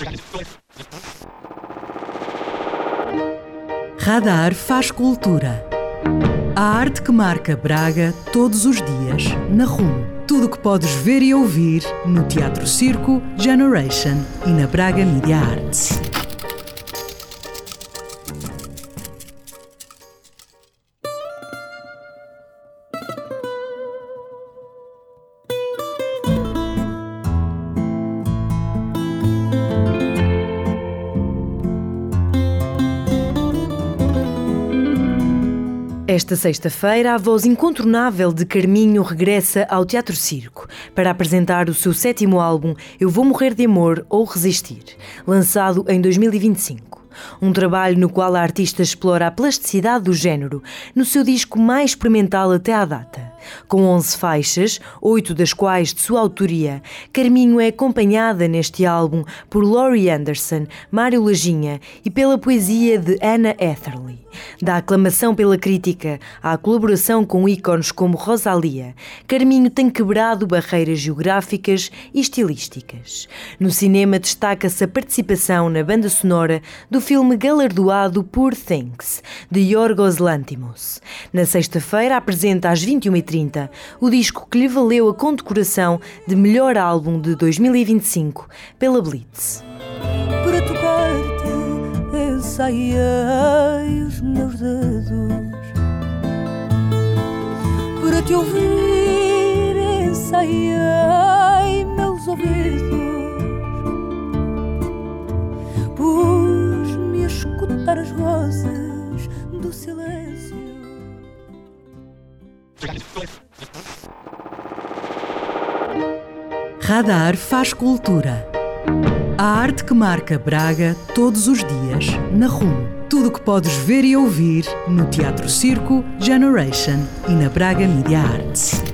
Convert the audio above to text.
Radar faz cultura. A arte que marca Braga todos os dias, na RUM. Tudo o que podes ver e ouvir no Teatro Circo, Generation e na Braga Media Arts. Esta sexta-feira, a voz incontornável de Carminho regressa ao Teatro Circo para apresentar o seu 7º álbum Eu Vou Morrer de Amor ou Resistir, lançado em 2025. Um trabalho no qual a artista explora a plasticidade do género no seu disco mais experimental até à data. Com 11 faixas, 8 das quais de sua autoria, Carminho é acompanhada neste álbum por Laurie Anderson, Mário Lajinha e pela poesia de Anna Etherly. Da aclamação pela crítica à colaboração com ícones como Rosalía, Carminho tem quebrado barreiras geográficas e estilísticas. No cinema destaca-se a participação na banda sonora do filme galardoado Poor Things, de Yorgos Lanthimos. Na sexta-feira apresenta às 21h30 o disco que lhe valeu a condecoração de melhor álbum de 2025 pela Blitz. Para tocar-te ensaiei os meus dedos, para te ouvir ensaiei meus ouvidos, pus-me a escutar as vozes do silêncio. Radar faz cultura. A arte que marca Braga todos os dias, na RUM. Tudo o que podes ver e ouvir no Teatro Circo, Generation e na Braga Media Arts.